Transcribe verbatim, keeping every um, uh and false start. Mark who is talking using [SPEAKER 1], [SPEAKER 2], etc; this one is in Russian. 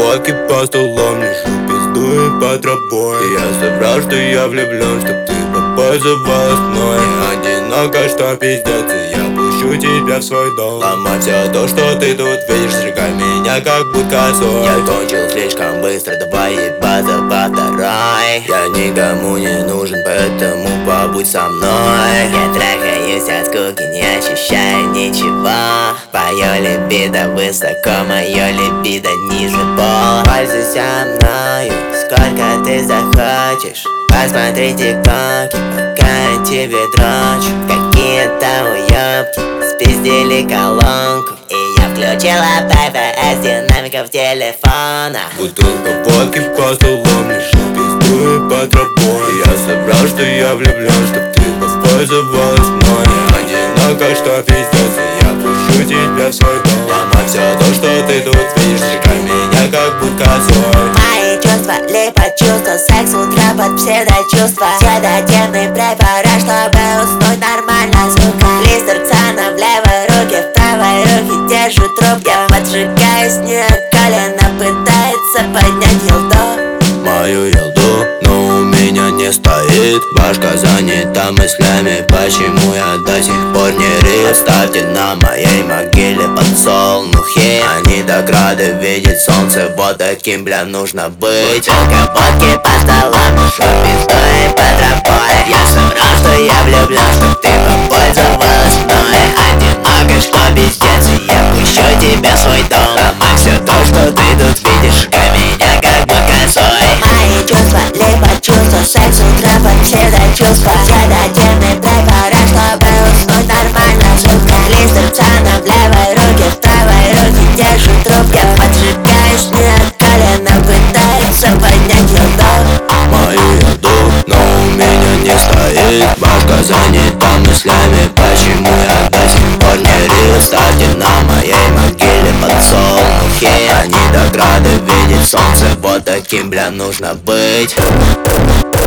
[SPEAKER 1] водки по столам, лежу, пиздую по тропой. И я соврал, что я влюблен, чтоб ты попользовалась мной. Не одиноко, что пиздец, и я пущу тебя в свой дом. Ломать все то, что ты тут видишь, сжигай меня как будь косой. Я кончил слишком быстро, давай ебаться по второй. Я никому не нужен, поэтому побудь со мной.
[SPEAKER 2] Я трахаюсь от скуки, не ощущаю ничего. Твое либидо высоко, мое либидо ниже пола.
[SPEAKER 1] Пользуйся мною,
[SPEAKER 2] сколько ты захочешь. Посмотри тиктоки, пока я тебе дрочу. Какие-то уёбки спиздили колонку, и я включила пэ вэ эс динамиков телефона.
[SPEAKER 1] Бутылка водки по столам, лежу, пиздую по тропой. И я соврал, что я влюблен, чтоб ты воспользовалась мной. Одиноко, что пиздец, и я пущу тебя в свой дом. Ломать все то, что ты тут видишь, сжигай меня как будь косой.
[SPEAKER 2] Мои чувства, либо чувства, секс утра под псевдочувства. Седативный препарат, чтобы уснуть нормально, сука. Листер Ксана в левой руке, в правой руке держу труп. Я поджигаюсь, не колено пытается поднять елду.
[SPEAKER 1] Мою елду, но у меня не стоит. Башка занята мыслями, почему я до сих пор не рил. Оставьте на моей могиле подсолнухи. Они так рады видеть солнце, вот таким, бля, нужно быть.
[SPEAKER 2] Бутылка водки по столам, лежу, пиздой по тропой. Я соврал, что я влюблен, чтоб ты попользовалась мной. Одиноко, что пиздец, и я пущу тебя в свой дом. Ломай все то, что ты тут видишь, сжигай меня как будь косой. Мои чувства, либо чувства, секс утра под псевдочувства. Седативный препарат, чтобы уснуть нормально, сука. Листер Ксана в левой руке, в правой руке держу труп. Я поджигаюсь, не от колена пытается поднять елду.
[SPEAKER 1] Мою еду, но у меня не стоит. Башка занята мыслями, почему я до сих пор не рил. Ставьте на моей могиле подсолнухи. Они так рады видеть солнце, вот таким, бля, нужно быть.